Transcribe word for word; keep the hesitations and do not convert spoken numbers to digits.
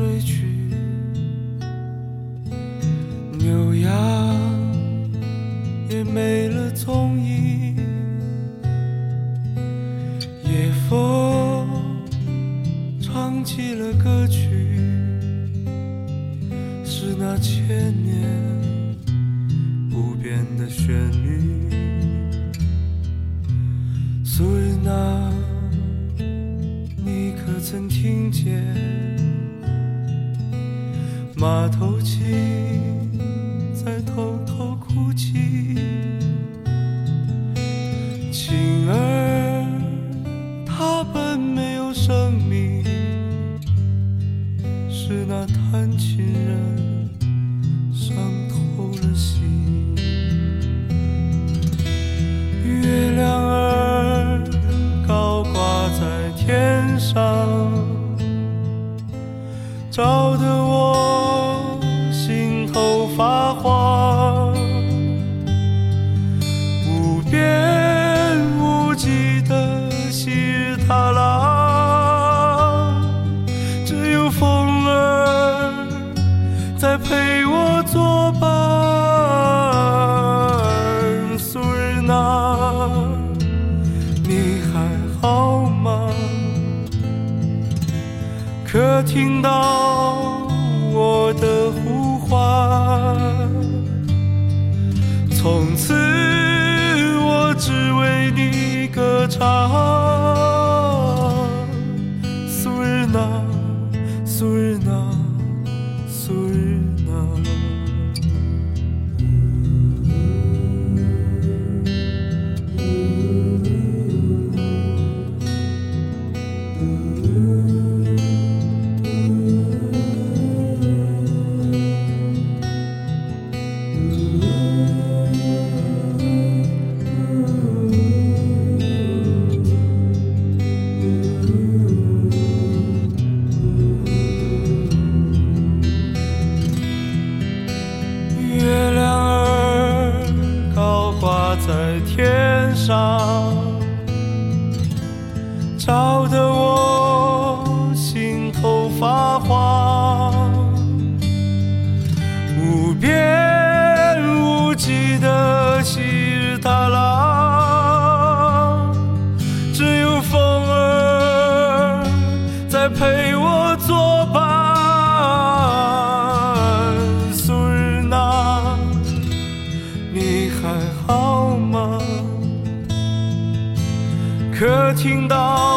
睡去，牛羊也没了踪影，夜风唱起了歌曲，是那千年不变的旋律。素日娜，你可曾听见马头琴在偷偷哭泣？琴儿它本没有生命，是那弹琴人伤透了心。月亮儿高挂在天上，照得我心头发慌。无边无际的昔日他郎，只有风儿在陪我作伴。素日娜，你还好吗？可听到我的呼唤？从此我只为你歌唱。素日娜，素日娜，素日娜。月亮儿高挂在天上，照得我心头发慌。无边无际的昔日他郎，只有风儿在陪我作伴。素日娜，你还好吗？可听到